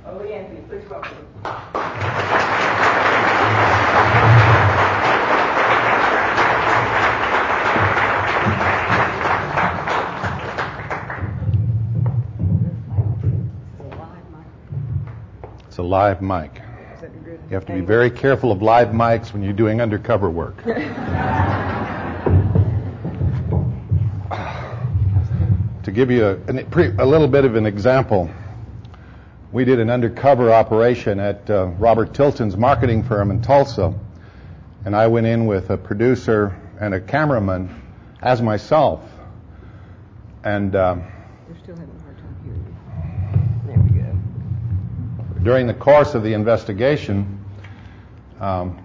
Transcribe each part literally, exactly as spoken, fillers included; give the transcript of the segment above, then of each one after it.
Oh, Yancey, please welcome. It's a live mic. You have to be very careful of live mics when you're doing undercover work. To give you a, a little bit of an example, we did an undercover operation at uh, Robert Tilton's marketing firm in Tulsa, and I went in with a producer and a cameraman as myself. And um, You're still having a hard time hearing you. There we go. During the course of the investigation, um,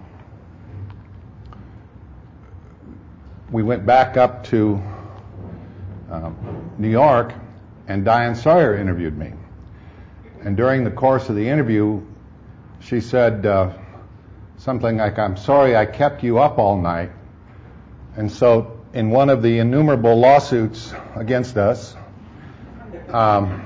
we went back up to um, New York, and Diane Sawyer interviewed me. And during the course of the interview, she said uh, something like, "I'm sorry I kept you up all night." And so in one of the innumerable lawsuits against us, um,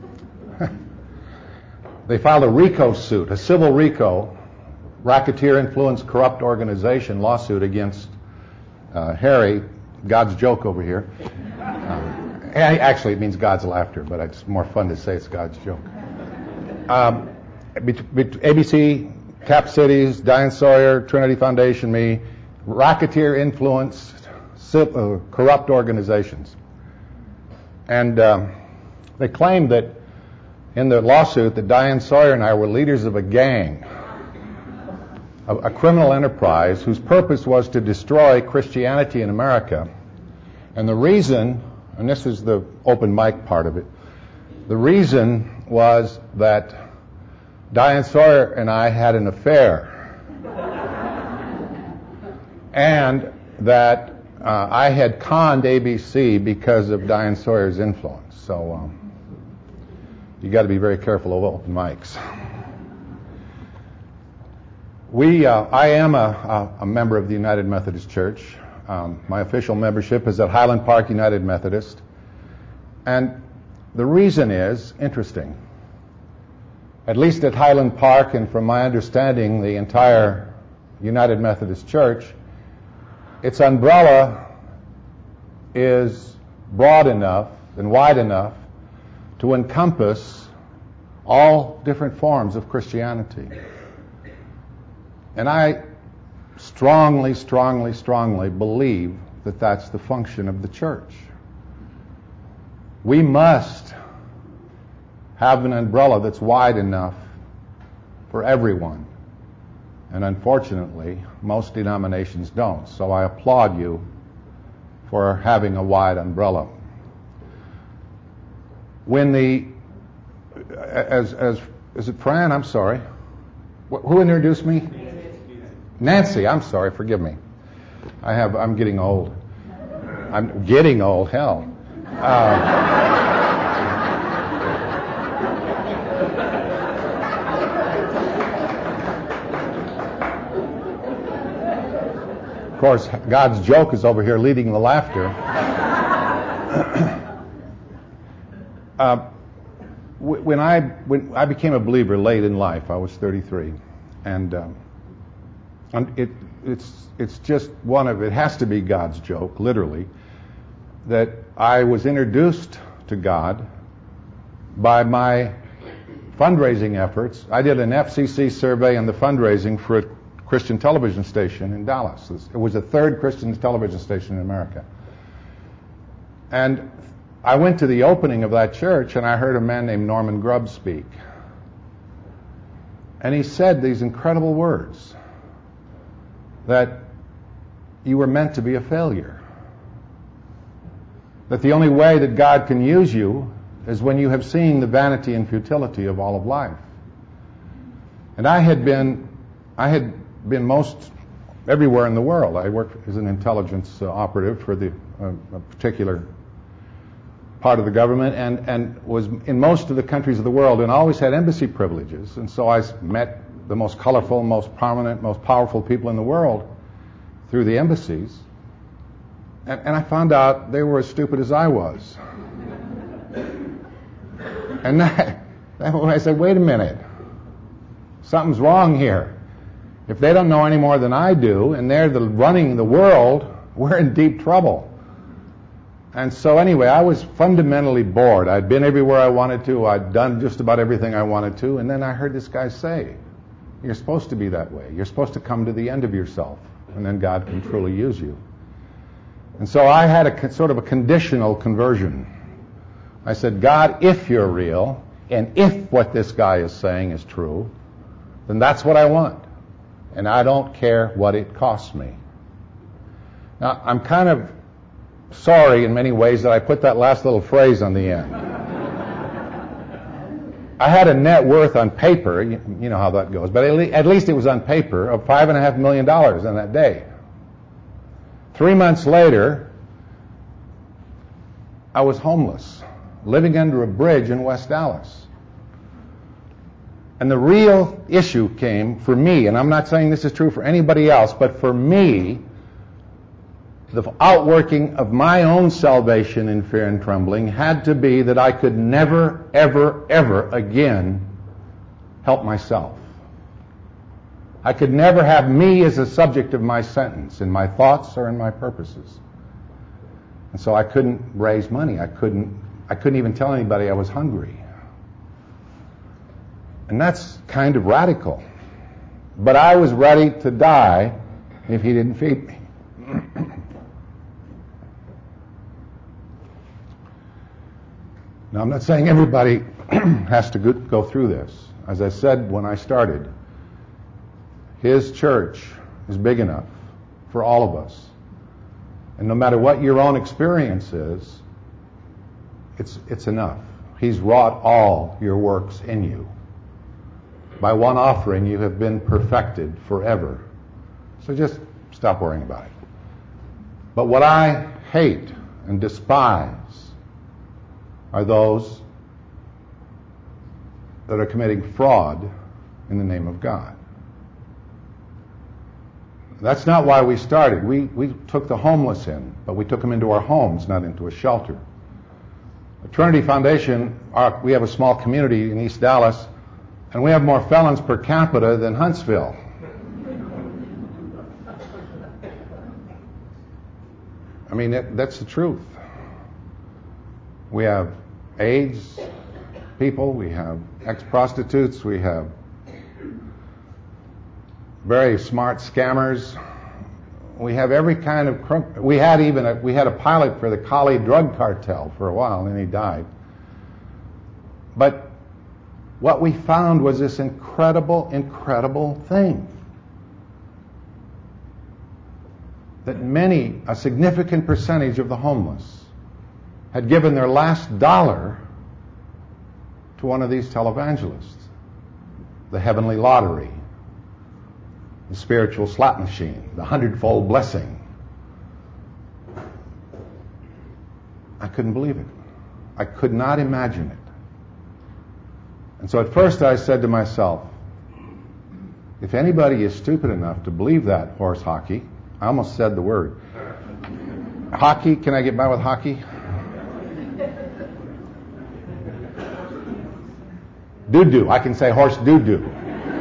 they filed a RICO suit, a civil RICO, Racketeer Influence Corrupt Organization lawsuit against uh, Harry, God's joke over here. Um, actually, it means God's laughter, but it's more fun to say it's God's joke. Um, A B C, Cap Cities, Diane Sawyer, Trinity Foundation, me, racketeer influenced uh, corrupt organizations. And um, they claimed that in the lawsuit that Diane Sawyer and I were leaders of a gang, a, a criminal enterprise whose purpose was to destroy Christianity in America. And the reason, and this is the open mic part of it, the reason was that Diane Sawyer and I had an affair, and that uh, I had conned A B C because of Diane Sawyer's influence. So um, you got to be very careful of open mics. We, uh, I am a, a, a member of the United Methodist Church. Um, my official membership is at Highland Park United Methodist, and the reason is interesting. At least at Highland Park, and from my understanding, the entire United Methodist Church, its umbrella is broad enough and wide enough to encompass all different forms of Christianity. And I strongly, strongly, strongly believe that that's the function of the church. We must have an umbrella that's wide enough for everyone. And unfortunately, most denominations don't. So I applaud you for having a wide umbrella. When the, as, as, is it Fran? I'm sorry. Who introduced me? Nancy. Nancy, I'm sorry, forgive me. I have, I'm getting old. I'm getting old, hell. Uh, Of course, God's joke is over here leading the laughter. uh, when I when I became a believer late in life, I was thirty-three, and um, it it's it's just one of it has to be God's joke, literally, that I was introduced to God by my fundraising efforts. I did an F C C survey on the fundraising for a Christian television station in Dallas. It was the third Christian television station in America. And I went to the opening of that church, and I heard a man named Norman Grubb speak. And he said these incredible words, that you were meant to be a failure. That the only way that God can use you is when you have seen the vanity and futility of all of life. And I had been, I had been most everywhere in the world. I worked as an intelligence uh, operative for the uh, a particular part of the government, and, and was in most of the countries of the world, and always had embassy privileges. And so I met the most colorful, most prominent, most powerful people in the world through the embassies. And, and I found out they were as stupid as I was. And that, I said, wait a minute. Something's wrong here. If they don't know any more than I do, and they're the, running the world, we're in deep trouble. And so anyway, I was fundamentally bored. I'd been everywhere I wanted to. I'd done just about everything I wanted to. And then I heard this guy say, you're supposed to be that way. You're supposed to come to the end of yourself, and then God can truly use you. And so I had a sort of a conditional conversion. I said, God, if you're real, and if what this guy is saying is true, then that's what I want. And I don't care what it costs me. Now, I'm kind of sorry in many ways that I put that last little phrase on the end. I had a net worth on paper, you, you know how that goes, but at, le- at least it was on paper, of five and a half million dollars on that day. Three months later, I was homeless, living under a bridge in West Dallas. And the real issue came for me, and I'm not saying this is true for anybody else, but for me, the outworking of my own salvation in fear and trembling had to be that I could never, ever, ever again help myself. I could never have me as a subject of my sentence in my thoughts or in my purposes. And so I couldn't raise money. I couldn't, I couldn't even tell anybody I was hungry. And that's kind of radical. But I was ready to die if he didn't feed me. Now, I'm not saying everybody has to go through this. As I said when I started, his church is big enough for all of us. And no matter what your own experience is, it's, it's enough. He's wrought all your works in you. By one offering, you have been perfected forever. So just stop worrying about it. But what I hate and despise are those that are committing fraud in the name of God. That's not why we started. We, we took the homeless in, but we took them into our homes, not into a shelter. The Trinity Foundation, our, we have a small community in East Dallas, and we have more felons per capita than Huntsville. I mean, that, that's the truth. We have AIDS people, we have ex-prostitutes, we have very smart scammers. We have every kind of crook. We had even a, we had a pilot for the Cali drug cartel for a while, and then he died. But what we found was this incredible, incredible thing. That many, a significant percentage of the homeless had given their last dollar to one of these televangelists. The heavenly lottery, the spiritual slot machine, the hundredfold blessing. I couldn't believe it. I could not imagine it. And so at first I said to myself, if anybody is stupid enough to believe that horse hockey, I almost said the word. Hockey, can I get by with hockey? Doo-doo, I can say horse doo-doo.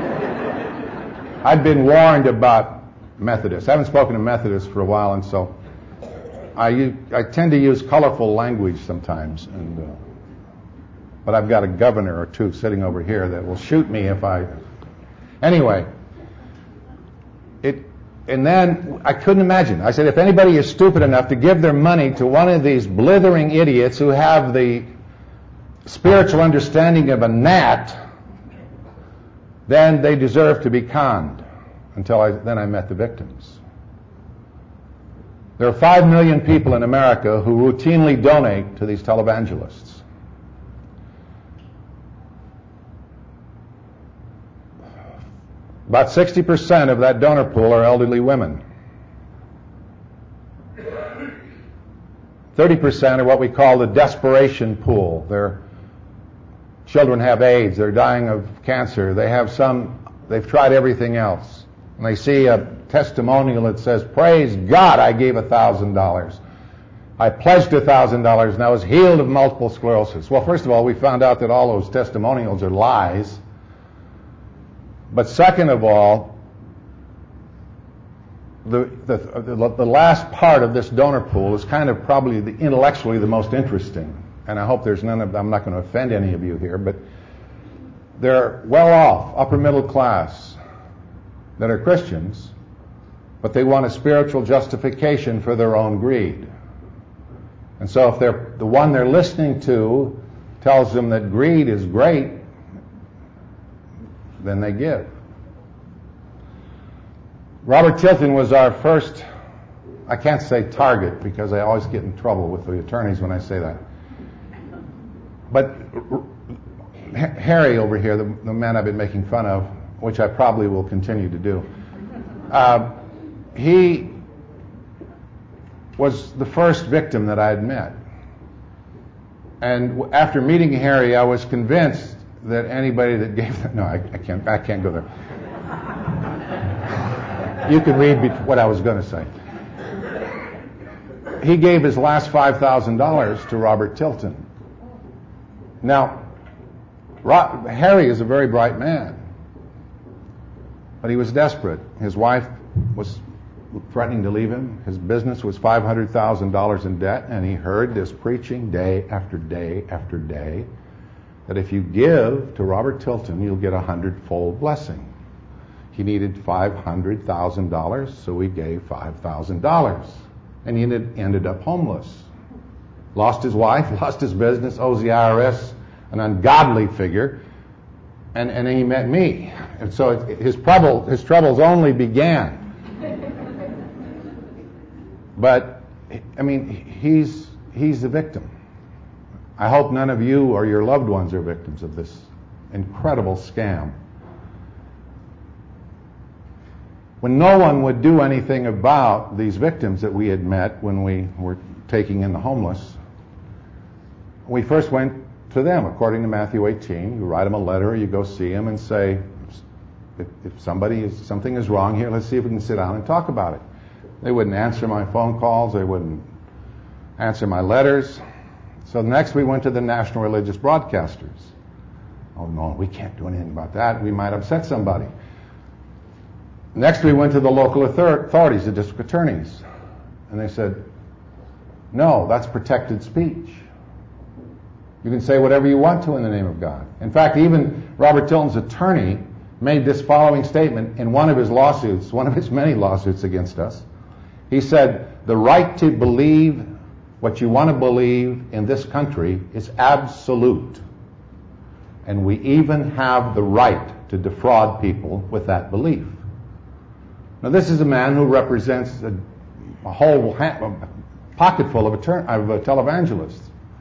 I've been warned about Methodists. I haven't spoken to Methodists for a while, and so I, I tend to use colorful language sometimes. And, uh, but I've got a governor or two sitting over here that will shoot me if I... Anyway, it, and then I couldn't imagine. I said, if anybody is stupid enough to give their money to one of these blithering idiots who have the spiritual understanding of a gnat, then they deserve to be conned. Until I, then I met the victims. There are five million people in America who routinely donate to these televangelists. About sixty percent of that donor pool are elderly women. thirty percent are what we call the desperation pool. Their children have AIDS, they're dying of cancer, they have some, they've tried everything else. And they see a testimonial that says, praise God, I gave a thousand dollars. I pledged one thousand dollars and I was healed of multiple sclerosis. Well, first of all, we found out that all those testimonials are lies. But second of all, the, the, the, the last part of this donor pool is kind of probably the, intellectually the most interesting. And I hope there's none of, I'm not going to offend any of you here, but they're well off, upper middle class, that are Christians, but they want a spiritual justification for their own greed. And so if they're, the one they're listening to tells them that greed is great, then they give. Robert Tilton was our first, I can't say target because I always get in trouble with the attorneys when I say that. But Harry over here, the, the man I've been making fun of, which I probably will continue to do, uh, he was the first victim that I had met. And after meeting Harry, I was convinced that anybody that gave them, no, I, I can't, I can't go there. You can read be- what I was going to say. He gave his last five thousand dollars to Robert Tilton. Now, Ro- Harry is a very bright man, but he was desperate. His wife was threatening to leave him. His business was five hundred thousand dollars in debt, and he heard this preaching day after day after day that if you give to Robert Tilton, you'll get a hundredfold blessing. He needed five hundred thousand dollars, so he gave five thousand dollars, and he ended, ended up homeless. Lost his wife, lost his business, owes the I R S an ungodly figure, and, and then he met me. And so it, his trouble, his troubles only began. But, I mean, he's he's the victim. I hope none of you or your loved ones are victims of this incredible scam. When no one would do anything about these victims that we had met when we were taking in the homeless, we first went to them, according to Matthew eighteen. You write them a letter, you go see them and say, if, if somebody is, something is wrong here, let's see if we can sit down and talk about it. They wouldn't answer my phone calls. They wouldn't answer my letters. So next we went to the national religious broadcasters. Oh, no, we can't do anything about that. We might upset somebody. Next we went to the local authorities, the district attorneys. And they said, no, that's protected speech. You can say whatever you want to in the name of God. In fact, even Robert Tilton's attorney made this following statement in one of his lawsuits, one of his many lawsuits against us. He said, the right to believe what you want to believe in this country is absolute. And we even have the right to defraud people with that belief. Now, this is a man who represents a, a whole ha- a pocketful of, attorney, of uh, televangelists.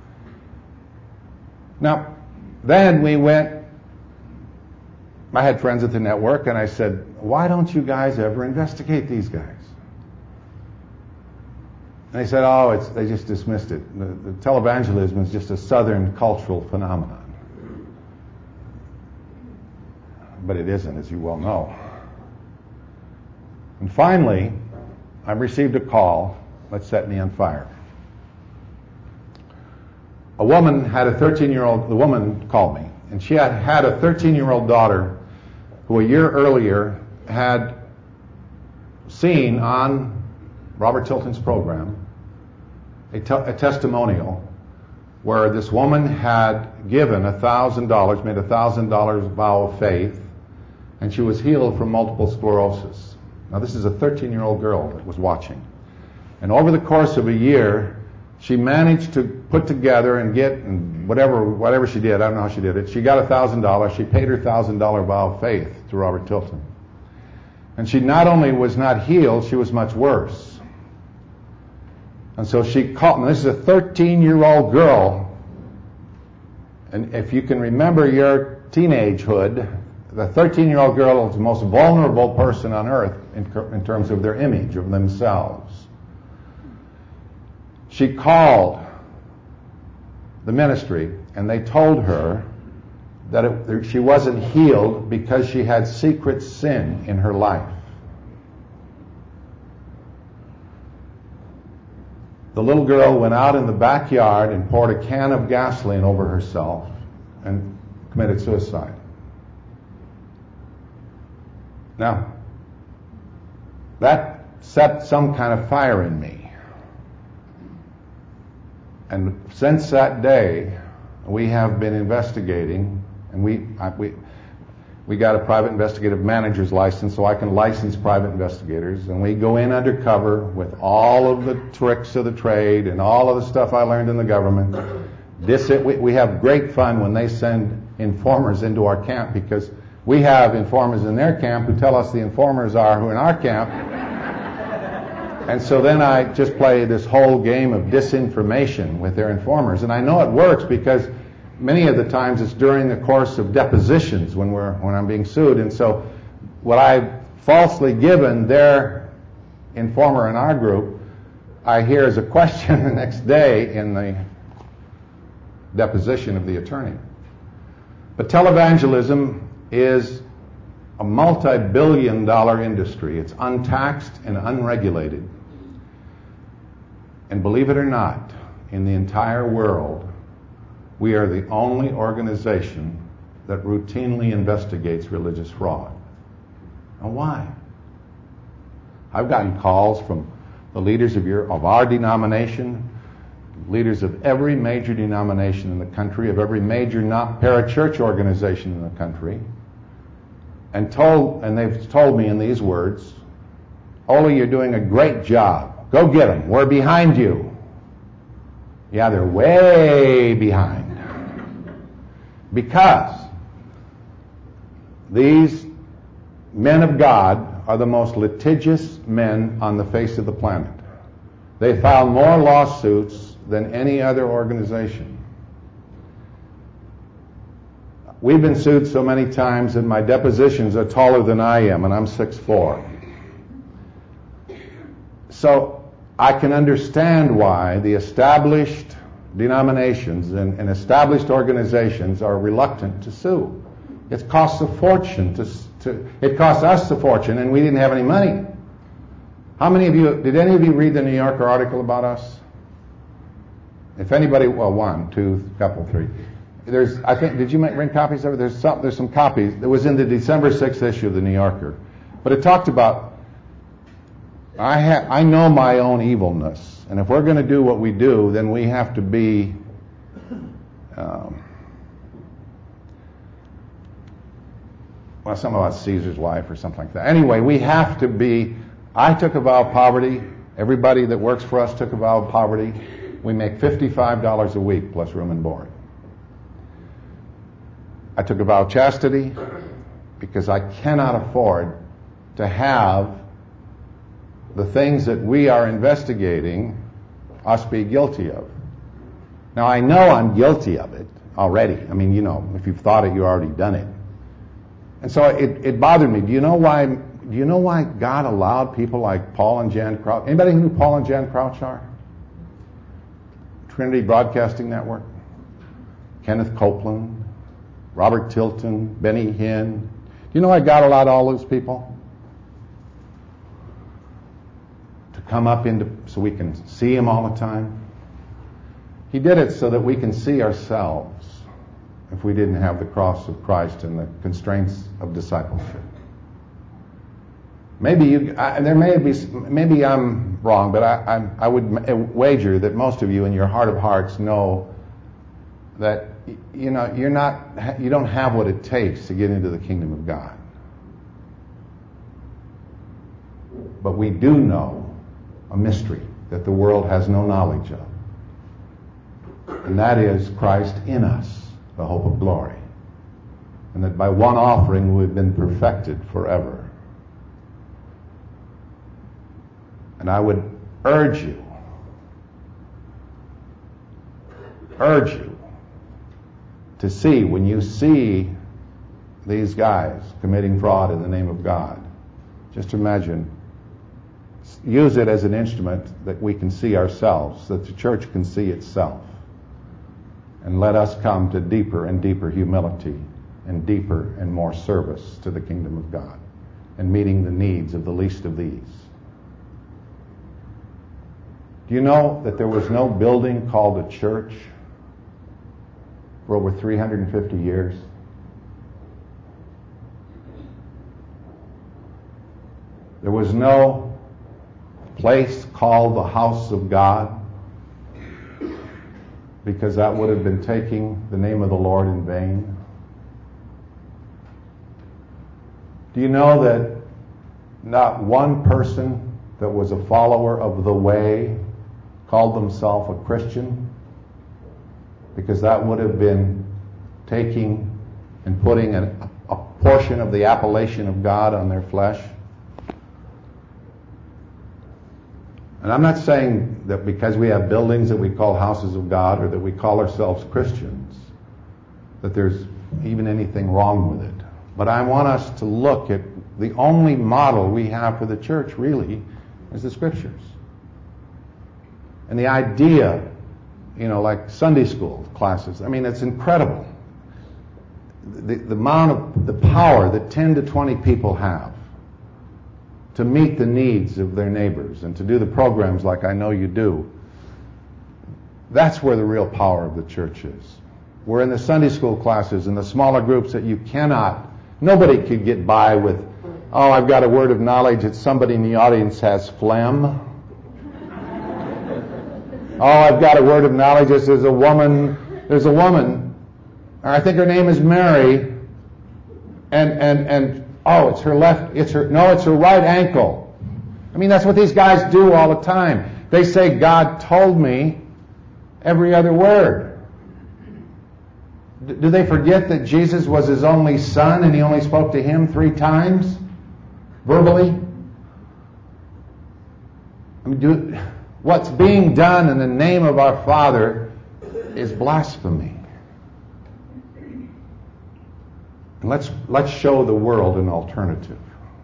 Now, then we went, I had friends at the network, and I said, why don't you guys ever investigate these guys? And they said, oh, it's, they just dismissed it. The, the televangelism is just a southern cultural phenomenon. But it isn't, as you well know. And finally, I received a call that set me on fire. A woman had a thirteen-year-old, the woman called me, and she had had a thirteen-year-old daughter who a year earlier had seen on Robert Tilton's program a, te- a testimonial where this woman had given one thousand dollars, made a one thousand dollars vow of faith, and she was healed from multiple sclerosis. Now, this is a thirteen-year-old girl that was watching. And over the course of a year, she managed to put together and get, and whatever whatever she did, I don't know how she did it, she got one thousand dollars. She paid her one thousand dollars vow of faith to Robert Tilton. And she not only was not healed, she was much worse. And so she called, and this is a thirteen-year-old girl, and if you can remember your teenagehood, the thirteen-year-old girl is the most vulnerable person on earth in, in terms of their image of themselves. She called the ministry, and they told her that it, she wasn't healed because she had secret sin in her life. the little girl went out in the backyard and poured a can of gasoline over herself and committed suicide. Now, that set some kind of fire in me. And since that day, we have been investigating, and we, I, we, we got a private investigative manager's license, so I can license private investigators, and we go in undercover with all of the tricks of the trade and all of the stuff I learned in the government. This, we, we have great fun when they send informers into our camp, because we have informers in their camp who tell us the informers are who are in our camp. And so then I just play this whole game of disinformation with their informers. And I know it works because many of the times it's during the course of depositions when we're when I'm being sued. And so what I've falsely given their informer in our group, I hear as a question the next day in the deposition of the attorney. But televangelism is a multi-billion dollar industry. It's untaxed and unregulated. And believe it or not, in the entire world, we are the only organization that routinely investigates religious fraud. Now why? I've gotten calls from the leaders of your of our denomination, leaders of every major denomination in the country, of every major not parachurch organization in the country, and told and they've told me in these words, "Ole, you're doing a great job. Go get them. We're behind you." Yeah, they're way behind. Because these men of God are the most litigious men on the face of the planet. They file more lawsuits than any other organization. We've been sued so many times that my depositions are taller than I am, and I'm six foot four. So I can understand why the established denominations and, and established organizations are reluctant to sue. It costs a fortune to, to it costs us a fortune, and we didn't have any money. How many of you, did any of you read the New Yorker article about us? If anybody, well, one, two, couple, three. There's, I think, did you make, bring copies of it? There's some, there's some copies. It was in the December sixth issue of the New Yorker. But it talked about, I ha- I know my own evilness, and if we're going to do what we do, then we have to be um, well, something about Caesar's wife or something like that. Anyway, we have to be, I took a vow of poverty. Everybody that works for us took a vow of poverty. We make fifty-five dollars a week plus room and board. I took a vow of chastity because I cannot afford to have the things that we are investigating us be guilty of. Now, I know I'm guilty of it already. I mean, you know, if you've thought it, you've already done it. And so it, it bothered me. Do you know why? Do you know why God allowed people like Paul and Jan Crouch? Anybody who knew Paul and Jan Crouch are? Trinity Broadcasting Network, Kenneth Copeland, Robert Tilton, Benny Hinn. Do you know why God allowed all those people to come up into, so we can see him all the time? He did it so that we can see ourselves if we didn't have the cross of Christ and the constraints of discipleship. Maybe you, I, there may be, maybe I'm wrong, but I, I, I would wager that most of you in your heart of hearts know that, you know, you're not, you don't have what it takes to get into the kingdom of God. But we do know a mystery that the world has no knowledge of. And that is Christ in us, the hope of glory. And that by one offering we've been perfected forever. And I would urge you, urge you to see, when you see these guys committing fraud in the name of God, just imagine, use it as an instrument that we can see ourselves, that the church can see itself. And let us come to deeper and deeper humility and deeper and more service to the kingdom of God and meeting the needs of the least of these. Do you know that there was no building called a church for over three hundred fifty years? There was no place called the house of God, because that would have been taking the name of the Lord in vain. Do you know that not one person that was a follower of the way called themselves a Christian? Because that would have been taking and putting a, a portion of the appellation of God on their flesh. And I'm not saying that because we have buildings that we call houses of God or that we call ourselves Christians, that there's even anything wrong with it. But I want us to look at the only model we have for the church, really, is the Scriptures. And the idea, you know, like Sunday school classes, I mean, it's incredible. The, the amount of the power that ten to twenty people have to meet the needs of their neighbors and to do the programs like I know you do. That's where the real power of the church is. We're in the Sunday school classes and the smaller groups that you cannot, nobody could get by with, oh, I've got a word of knowledge that somebody in the audience has phlegm. Oh, I've got a word of knowledge that there's a woman, there's a woman, or I think her name is Mary, and, and, and, oh, it's her left, it's her, no, it's her right ankle. I mean, that's what these guys do all the time. They say, God told me every other word. D- do they forget that Jesus was his only son and he only spoke to him three times? Verbally? I mean, do, what's being done in the name of our Father is blasphemy. And let's let's show the world an alternative.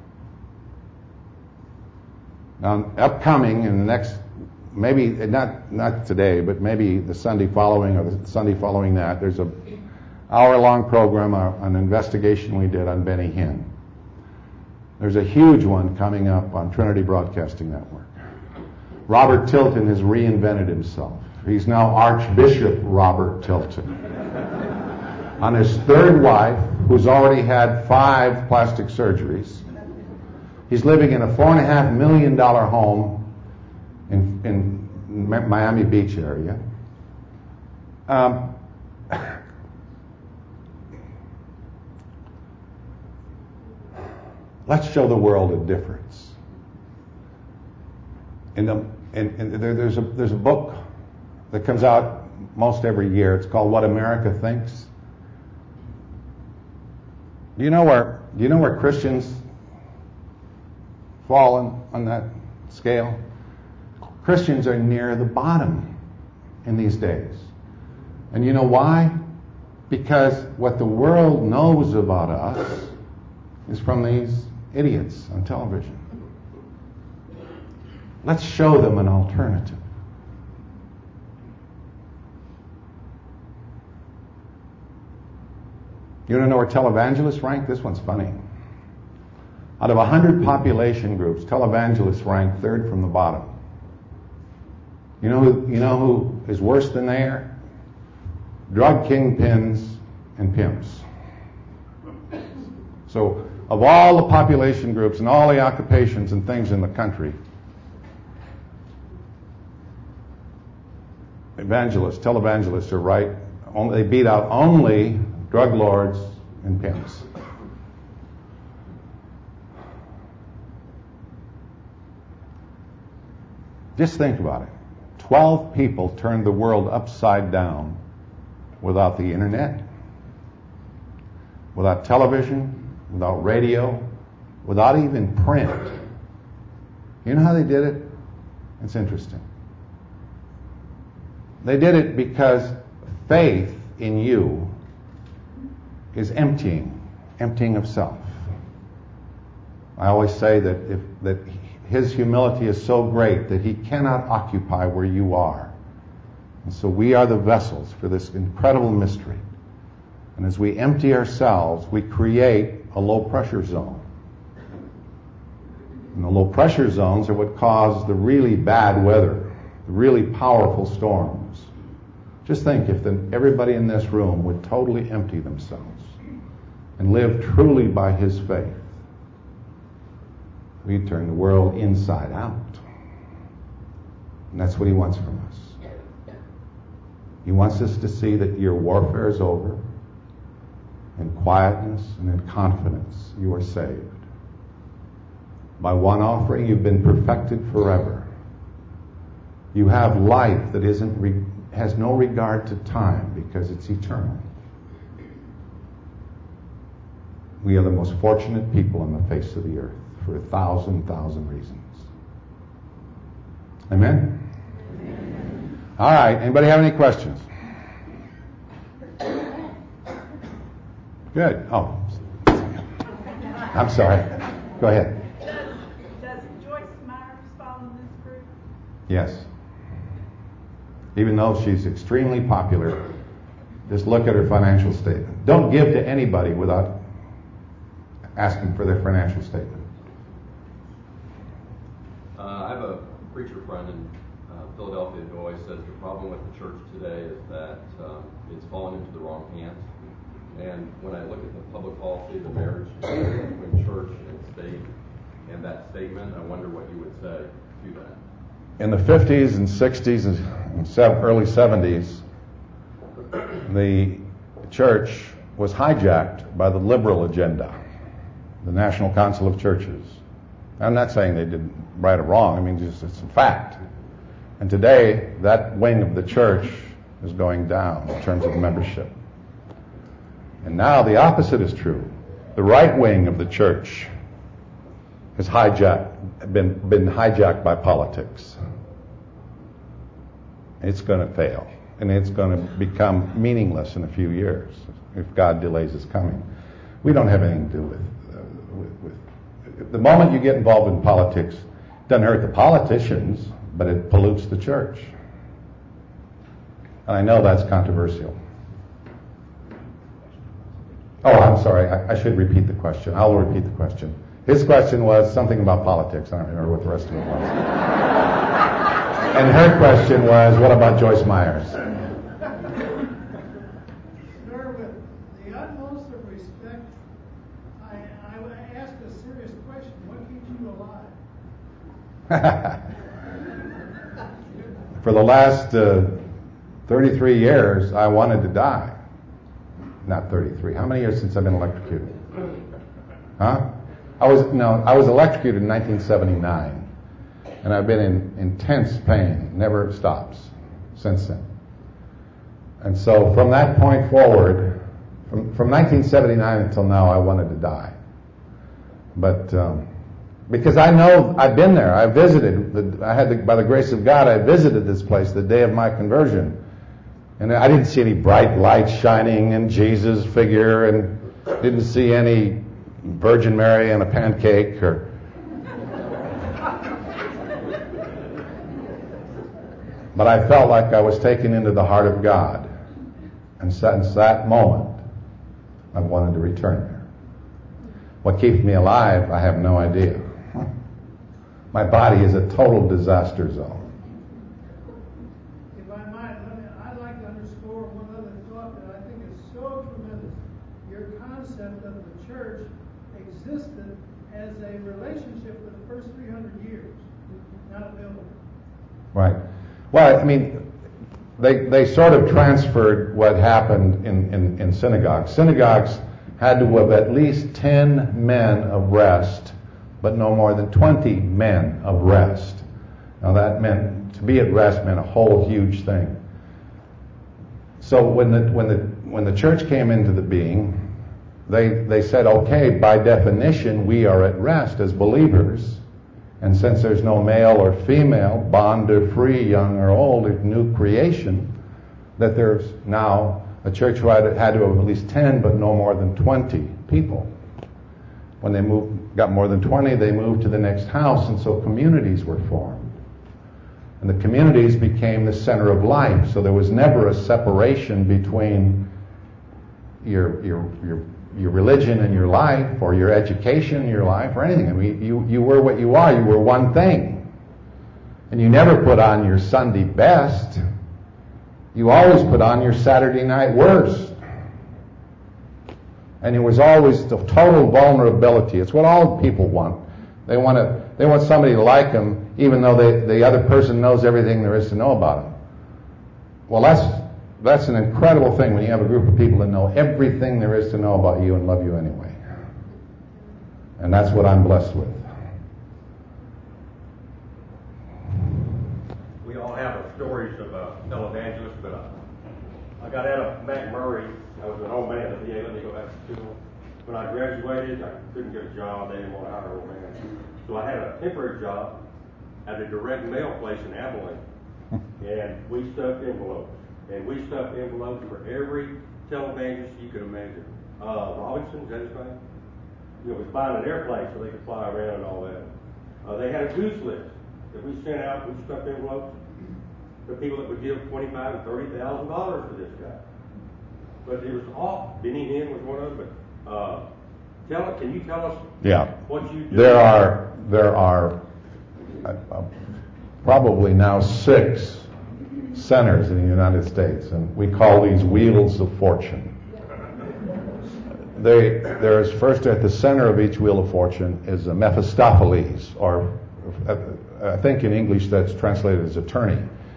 Now, upcoming in the next, maybe not not today, but maybe the Sunday following or the Sunday following that, there's a hour-long program, uh, an investigation we did on Benny Hinn. There's a huge one coming up on Trinity Broadcasting Network. Robert Tilton has reinvented himself. He's now Archbishop Robert Tilton. On his third wife, who's already had five plastic surgeries. He's living in a four and a half million dollar home in, in Miami Beach area. Um, let's show the world a difference. In the, in, in, there, there's a there's a book that comes out most every year. It's called What America Thinks. Do you know where do you know where Christians fall on, on that scale? Christians are near the bottom in these days. And you know why? Because what the world knows about us is from these idiots on television. Let's show them an alternative. You want to know where televangelists rank? This one's funny. Out of one hundred population groups, televangelists rank third from the bottom. You know who, you know who is worse than they are? Drug kingpins and pimps. So, of all the population groups and all the occupations and things in the country, evangelists, televangelists are right. Only, they beat out only drug lords and pimps. Just think about it. Twelve people turned the world upside down without the internet, without television, without radio, without even print. You know how they did it? It's interesting. They did it because faith in you is emptying, emptying of self. I always say that if that his humility is so great that he cannot occupy where you are. And so we are the vessels for this incredible mystery. And as we empty ourselves, we create a low pressure zone. And the low pressure zones are what cause the really bad weather really powerful storms. Just think if the, everybody in this room would totally empty themselves and live truly by His faith, we'd turn the world inside out. And that's what He wants from us. He wants us to see that your warfare is over. In quietness and in confidence, you are saved. By one offering, you've been perfected forever. You have life that isn't re- has no regard to time because it's eternal. We are the most fortunate people on the face of the earth for a thousand, thousand reasons. Amen? Amen. All right. Anybody have any questions? Good. Oh, I'm sorry. Go ahead. Does, does Joyce Myers fall in this group? Yes. Even though she's extremely popular, just look at her financial statement. Don't give to anybody without asking for their financial statement. Uh, I have a preacher friend in uh, Philadelphia who always says the problem with the church today is that um, it's fallen into the wrong hands. And when I look at the public policy, the marriage between church and state, and that statement, I wonder what you would say to that. In the fifties and sixties and early seventies, the church was hijacked by the liberal agenda, the National Council of Churches. I'm not saying they did right or wrong. I mean, just it's a fact. And today, that wing of the church is going down in terms of membership. And now the opposite is true. The right wing of the church has hijacked, been, been hijacked by politics. It's going to fail. And it's going to become meaningless in a few years if God delays His coming. We don't have anything to do with, uh, with, with... The moment you get involved in politics, it doesn't hurt the politicians, but it pollutes the church. And I know that's controversial. Oh, I'm sorry. I, I should repeat the question. I'll repeat the question. His question was something about politics. I don't remember what the rest of it was. And her question was, what about Joyce Myers? Sir, with the utmost of respect, I, I would ask a serious question. What keeps you alive? For the last uh, thirty-three years, I wanted to die. Not thirty-three. How many years since I've been electrocuted? Huh? I was no. I was electrocuted in nineteen seventy-nine, and I've been in intense pain. Never stops since then. And so, from that point forward, from from nineteen seventy-nine until now, I wanted to die. But um, because I know I've been there, I visited. The, I had, the, by the grace of God, I visited this place the day of my conversion. And I didn't see any bright lights shining and Jesus figure, and didn't see any Virgin Mary and a pancake. Or but I felt like I was taken into the heart of God. And since that moment, I wanted to return there. What keeps me alive, I have no idea. My body is a total disaster zone. Concept of the church existed as a relationship for the first three hundred years, not a building. Right. Well, I mean, they they sort of transferred what happened in, in, in synagogues. Synagogues had to have at least ten men of rest, but no more than twenty men of rest. Now that meant, to be at rest meant a whole huge thing. So when the when the when the church came into the being, They they said, okay, by definition, we are at rest as believers. And since there's no male or female, bond or free, young or old, or new creation, that there's now a church who had, had to have at least ten, but no more than twenty people. When they moved, got more than twenty, they moved to the next house, and so communities were formed. And the communities became the center of life, so there was never a separation between your your your your religion and your life, or your education and your life, or anything. I mean, you, you were what you are. You were one thing. And you never put on your Sunday best. You always put on your Saturday night worst. And it was always the total vulnerability. It's what all people want. They want to. They want somebody to like them, even though they, the other person knows everything there is to know about them. Well, that's that's an incredible thing when you have a group of people that know everything there is to know about you and love you anyway. And that's what I'm blessed with. We all have stories of uh, televangelists, but uh, I got out of McMurray. I was an old man at the V A. Let me go back to school. When I graduated, I couldn't get a job. They didn't want to hire an old man. So I had a temporary job at a direct mail place in Abilene. And we stuffed envelopes. And we stuffed envelopes for every televangelist you could imagine. Uh, Robinson, is that his name? You know, was buying an airplane so they could fly around and all that. Uh, they had a goose list that we sent out. We stuffed envelopes for people that would give twenty-five and thirty thousand dollars to this guy. But it was all. Benny Hinn was one of them. But uh, tell can you tell us? Yeah. What you do? There are there are uh, uh, probably now six centers in the United States, and we call these wheels of fortune. They, there is first at the center of each wheel of fortune is a Mephistopheles, or uh, I think in English that's translated as attorney.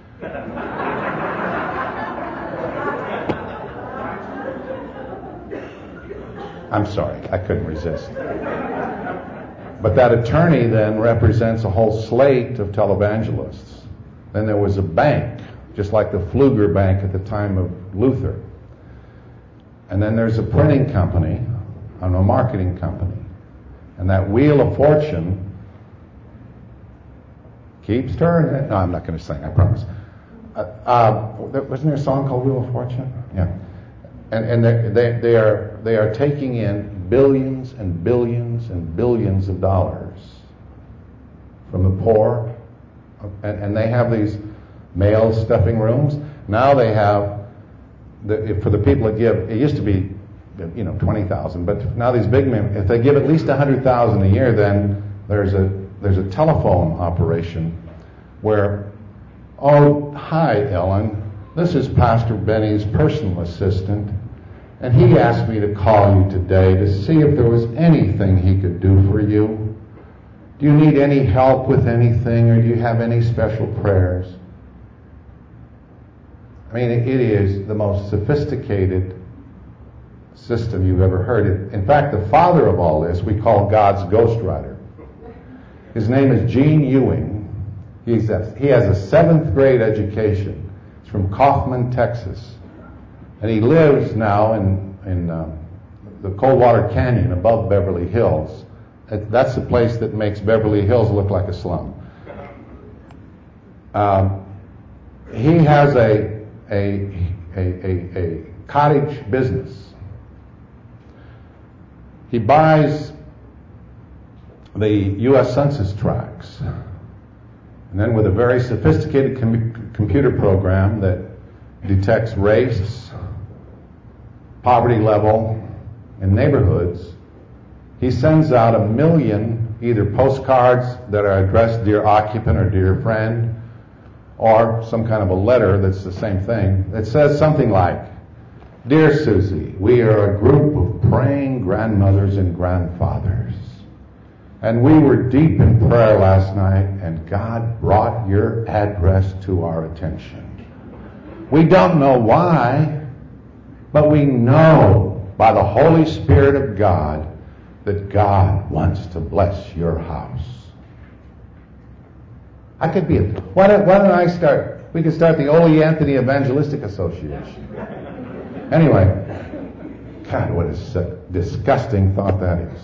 I'm sorry, I couldn't resist. But that attorney then represents a whole slate of televangelists. Then there was a bank, just like the Pfluger Bank at the time of Luther. And then there's a printing company and a marketing company. And that wheel of fortune keeps turning. No, I'm not going to sing, I promise. Uh, uh, wasn't there a song called Wheel of Fortune? Yeah. And, and they, they, they are they are taking in billions and billions and billions of dollars from the poor. And, and they have these mail stuffing rooms. Now they have, the, for the people that give, it used to be, you know, twenty thousand, but now these big men, if they give at least one hundred thousand a year, then there's a there's a telephone operation where, oh, hi, Ellen, this is Pastor Benny's personal assistant, and he asked me to call you today to see if there was anything he could do for you. Do you need any help with anything, or do you have any special prayers? I mean, it is the most sophisticated system you've ever heard. In fact, the father of all this we call God's ghostwriter. His name is Gene Ewing. He's a, he has a seventh grade education. He's from Kaufman, Texas. And he lives now in, in um, the Coldwater Canyon above Beverly Hills. That's the place that makes Beverly Hills look like a slum. Um, he has a A, a, a, a cottage business. He buys the U S Census tracts, and then with a very sophisticated com- computer program that detects race, poverty level, and neighborhoods, he sends out a million either postcards that are addressed Dear Occupant or Dear Friend, or some kind of a letter that's the same thing. It says something like, Dear Susie, we are a group of praying grandmothers and grandfathers. And we were deep in prayer last night, and God brought your address to our attention. We don't know why, but we know by the Holy Spirit of God that God wants to bless your house. I could be a, why don't, why don't I start, we could start the Ole Anthony Evangelistic Association. Anyway, God, what a disgusting thought that is.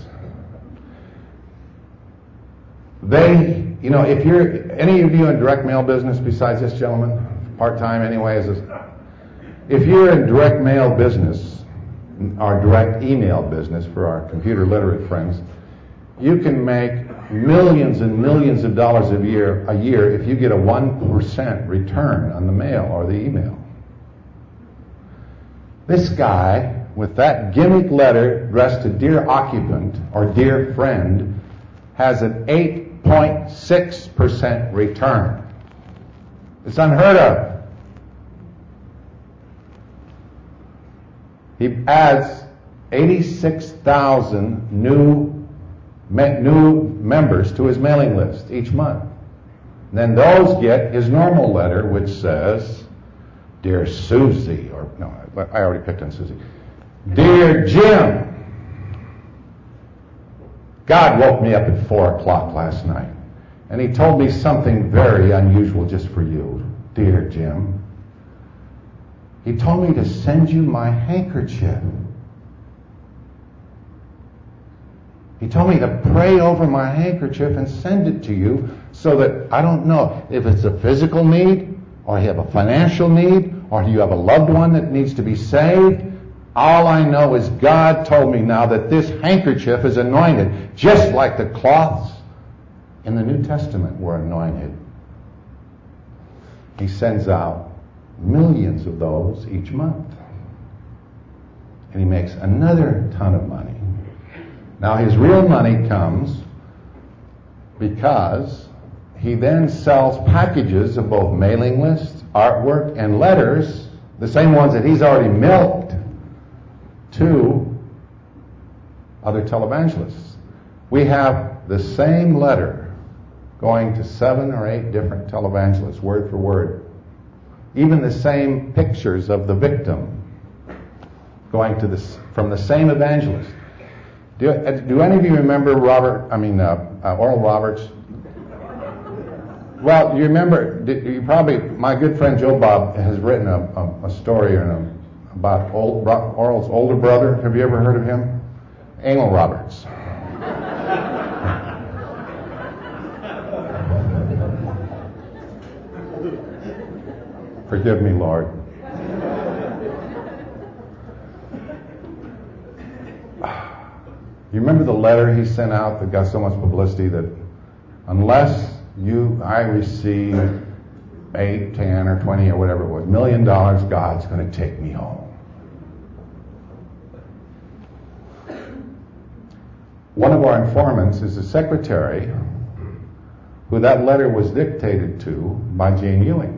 They, you know, if you're, any of you in direct mail business besides this gentleman, part-time anyway, is this, if you're in direct mail business, or direct email business for our computer literate friends, you can make millions and millions of dollars a year a year if you get a one percent return on the mail or the email. This guy, with that gimmick letter addressed to Dear Occupant or Dear Friend, has an eight point six percent return. It's unheard of. He adds eighty-six thousand new, me, new members to his mailing list each month. And then those get his normal letter, which says, Dear Susie, or no, I already picked on Susie. Dear Jim, God woke me up at four o'clock last night, and he told me something very unusual just for you, dear Jim. He told me to send you my handkerchief. He told me to pray over my handkerchief and send it to you so that, I don't know, if it's a physical need, or you have a financial need, or you have a loved one that needs to be saved. All I know is God told me now that this handkerchief is anointed, just like the cloths in the New Testament were anointed. He sends out millions of those each month. And he makes another ton of money. Now his real money comes because he then sells packages of both mailing lists, artwork, and letters, the same ones that he's already milked, to other televangelists. We have the same letter going to seven or eight different televangelists, word for word. Even the same pictures of the victim going to this from the same evangelist. Do, do any of you remember Robert? I mean, uh, uh, Oral Roberts? Well, you remember? You probably. My good friend Joe Bob has written a, a, a story in a, about old, Oral's older brother. Have you ever heard of him? Anal Roberts. Forgive me, Lord. You remember the letter he sent out that got so much publicity that unless you, I receive eight, ten, or twenty, or whatever it was, million dollars, God's going to take me home. One of our informants is the secretary who that letter was dictated to by Gene Ewing.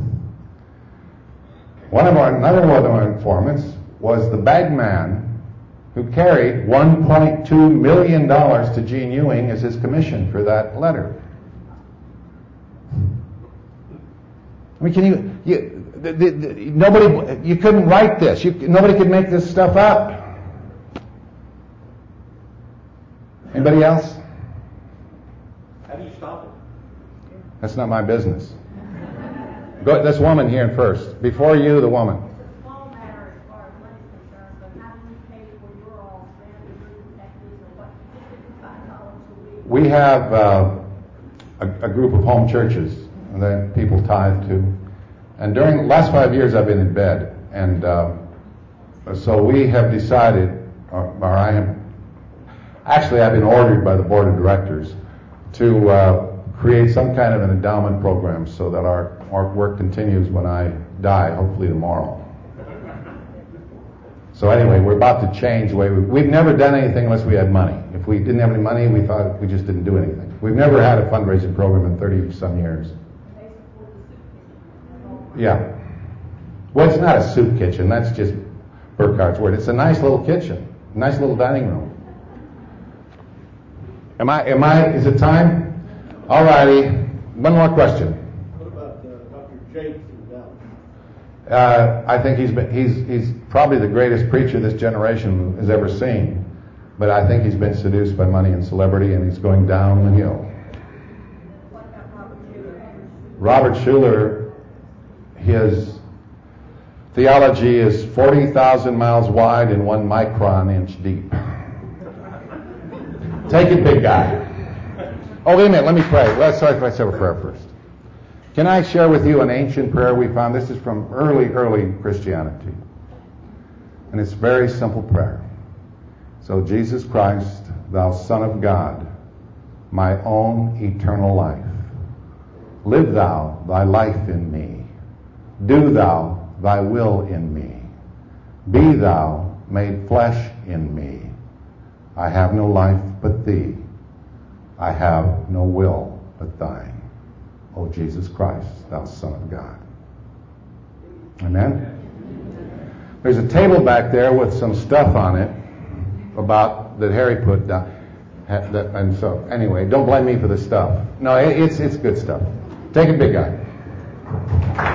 One of our, another one of our informants was the bagman who carried one point two million dollars to Gene Ewing as his commission for that letter. I mean, can you, you the, the, the, nobody, you couldn't write this. You, nobody could make this stuff up. Anybody else? How do you stop it? That's not my business. Go, this woman here first. Before you, the woman. It's a small matter as far as money's concerned, but how do you pay for your all standard moving techniques or what? fifty-five dollars a week. We have uh, a, a group of home churches that people tithe to. And during the last five years I've been in bed. And uh, so we have decided, or, or I have, actually I've been ordered by the board of directors to uh, create some kind of an endowment program so that our, our work continues when I die, hopefully tomorrow. So anyway, we're about to change the way we, we've never done anything unless we had money. If we didn't have any money, we thought we just didn't do anything. We've never had a fundraising program in thirty some years. Yeah. Well, it's not a soup kitchen. That's just Burkhart's word. It's a nice little kitchen, nice little dining room. Am I? Am I? Is it time? All righty. One more question. What about uh, Doctor Jakes in Dallas? Uh, I think he's been, he's he's probably the greatest preacher this generation has ever seen, but I think he's been seduced by money and celebrity, and he's going down the hill. What about Robert Schuller? Robert Schuller, his theology is forty thousand miles wide and one micron inch deep. Take it, big guy. Oh, wait a minute. Let me pray. Let's start by saying a prayer first. Can I share with you an ancient prayer we found? This is from early, early Christianity. And it's a very simple prayer. So, Jesus Christ, thou Son of God, my own eternal life, live thou thy life in me. Do thou thy will in me. Be thou made flesh in me. I have no life but thee. I have no will but thine. O Jesus Christ, thou Son of God. Amen? There's a table back there with some stuff on it about that Harry put down. And so, anyway, don't blame me for the stuff. No, it's it's good stuff. Take it, big guy.